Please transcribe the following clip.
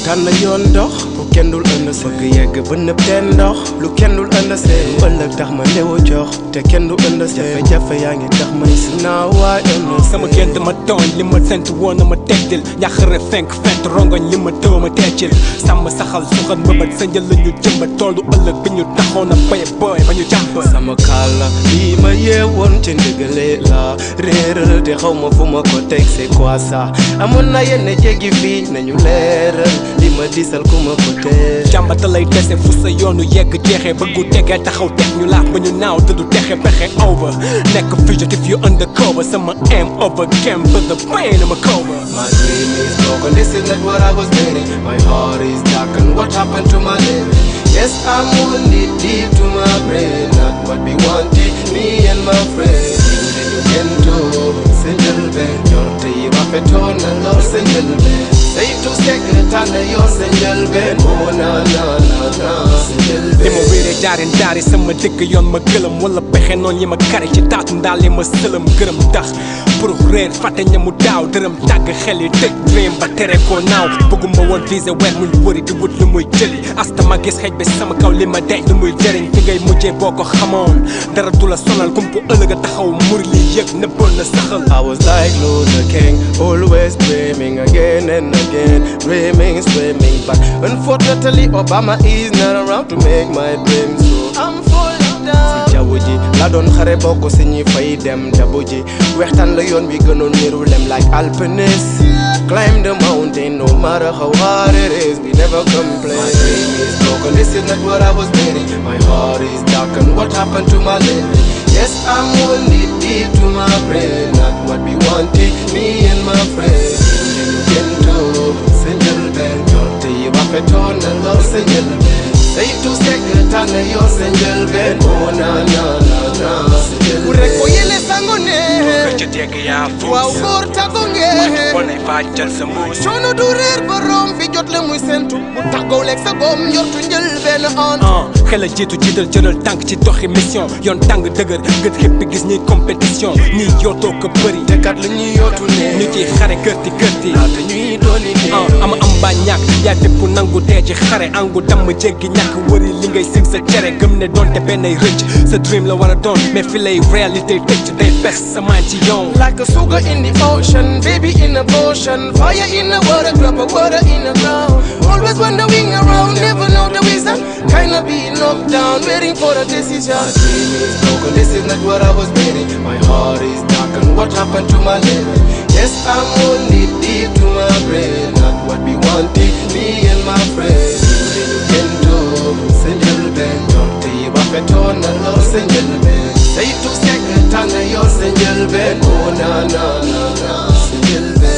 tànn yoon dox bu kenn dul ëndase bëgg yegg ba nëb teen ndox lu kenn dul ëndase lu ëllëg tax ma ndewo jox te kenn du ëndase jafe-jafe yaa ngi tax may si naaw waay ëndase sama gént ma tooñ li ma sent woon na ma teddil ñaxare fenk fent rongoñ li ma tëw ma teccil sàmm saxal suxat mbëbët sa njël la ñu jëmbat toolu ëllëg bi ñu taxoon a bay boy ba ñu jàmp sama kaala lii ma yeewoon ci ndigale la réeral te xaw ma fu ma ko teg c'est quoi ça amoon na yenn jéggi fii nañu leeral li ma disal ku ma ko teg jàmbata lay dese fu sa yoonu yegg jeexee bëggu tegee taxaw teg ñu laax ba ñu naaw te du texe pexe over nekk fugitive you undercover sama aim over game but the pain I'm a cover my dream is broken this is not what I was getting my heart is dark and what happened to my living yes I'm wounded deep to my brain not what we wanted me and my friends you can do single bed your tea rafetoon na lool single bed say to second tànn yoon single bed oh na na na na single bed li ma wéeree daarin daari sama dëkk yoon ma gëlëm wala pexe noonu yi ma kare ci taatu ndaal li ma sëlëm gërëm tax pour réer fàtte ñamu daaw dërëm tàgg xel yi tëj dream ba tere ko naaw bëgguma woon visé weer muy wëri di wut lu muy jëli asta ma gis xeej bi sama kaw li ma dej lu muy jëriñ fi ngay mujjee boo ko xamoon dara du la sonal kumpu ëllëg a taxaw muri li yëg nëbboon na saxal I was like Luther King always dreaming again and again dreaming swimming but unfortunately Obama is not around to make my dreams so I'm falling down si jaww ji la doon xare bokk si ñi fay dem dabu ji weextaan la yoon wi gënoon niru lem like alpinist climb the mountain no matter how hard it is we never complain my dream is broken this is not what I was getting my heart is dark and what happened to my living yes I'm wounded deep to my brain not what we wanted me and my friends you can do single bed your tea rafetoon na lool single bed say to second tànn yoon single bed oh na na na na single bed ko yele sangone ci dégg yaa fuus waaw góor tàggoo ngeen bonay fàccal sa mbuus coono du réer borom fi jot la muy sentu bu tàggoo lekk sa góom njortu njël benn on xel a jiitu jiital jëral tànk ci doxi mission yoon tàng dëgër gët xippi gis ñuy compétition ñiy yootoo ko bëri te kat lu ñuy yootu ne ñu ciy xare kërti kërti te ñuy dooni ne ama am ba ñàkk yaa dépp nangu dee ci xare angu damm jéggi ñàkk wëri li ngay sim sa cere gëm ne doonte bennay rëcc sa dream la war a doon mais fi lay réalité tëcc day bes sa maan ci yoon like a sugar in the ocean baby in a potion fire in the water drop of water in the ground always wandering around never know the reason kinda be knocked down waiting for a decision my dream is broken this is not what I was getting my heart is dark and what happened to my living yes I'm wounded deep to my brain not what we wanted me and my friends you can do single bed your tea rafetoon na lool single bed say to second tànn yoon single bed oh na na na na single bed